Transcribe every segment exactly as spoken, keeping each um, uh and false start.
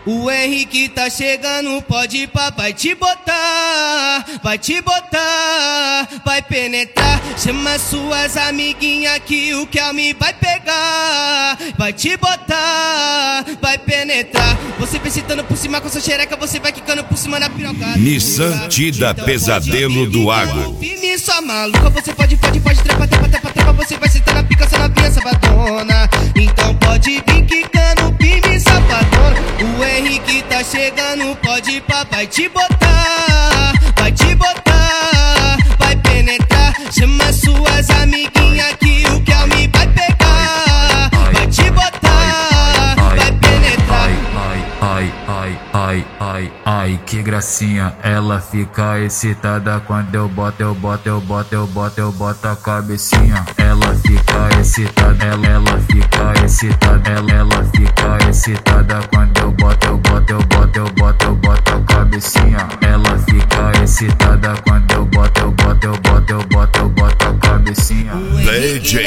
O Henrique tá chegando, pode ir pra, vai te botar, vai te botar, vai penetrar. Chama suas amiguinhas que o Kelme vai pegar, vai te botar, vai penetrar. Você vem sentando por cima com sua xereca, você vai quicando por cima na piroca. Nissan Tida Pesadelo do Agro. Firme sua maluca, você pode, pode, pode, trepa, trepa, trepa, trepa. Você vai sentar na pica, sua novinha sabadona. Então pode vir quicando, firme safadona. O Henrique tá chegando, pode ir pra, vai te botar, vai te botar, vai penetrar. Chama suas amiguinhas que o Kelme vai pegar, vai te botar, vai penetrar. Ai, ai, ai, ai, ai, ai, que gracinha. Ela fica excitada quando eu boto, eu boto, eu boto, eu boto, eu boto a cabecinha. Ela fica excitada, ela, ela fica excitada, ela, ela fica excitada quando eu boto, eu boto, eu boto, eu boto, eu boto a cabecinha. Ela fica excitada quando eu boto, eu boto, eu boto, eu boto, eu boto a cabecinha. D J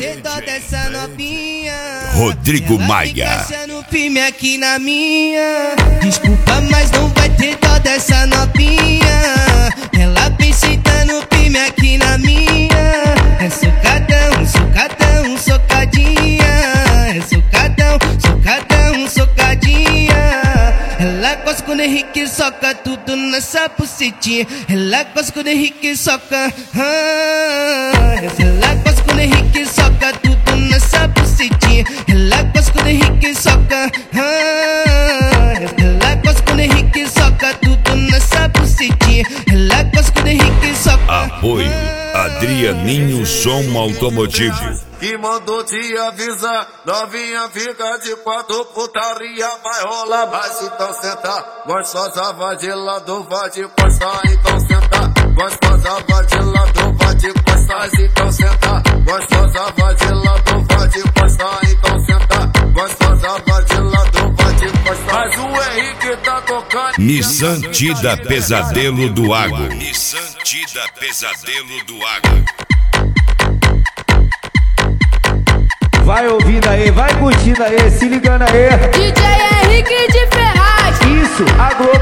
Rodrigo Maia. Firme aqui na minha. Desculpa, mas não vai ter dó dessa novinha. Ela vem sentando firme aqui na minha. É socadão, socadão, socadinha. É socadão, socadão, socadinha. Ela gosta quando o Henrique soca tudo nessa bucetinha. Ela gosta quando o Henrique soca. Ah, ela gosta quando o Henrique soca tudo nessa bucetinha. Ela gosta quando o Henrique soca. Ah, ela gosta quando o Henrique soca tudo nessa bucetinha. Ela gosta quando o Henrique soca. Apoio Adrianinho Som Automotivo. Que mandou te avisar, novinha fica de quatro, putaria vai rolar. Mas então senta, gostosa vai de lado, vai de costa, então senta. Gostosa vai de lado, vai de costa, mas então senta. Gostosa vai de lado, vai de costa, então senta. Gostosa vai de lado, vai de costa. Mas o Henrique tá tocando. Nissan Tida Pesadelo do Agro. Nissan Tida Pesadelo do Agro. Vai ouvindo aí, vai curtindo aí, se ligando aí. D J Henrique de Ferraz. Isso, a Globo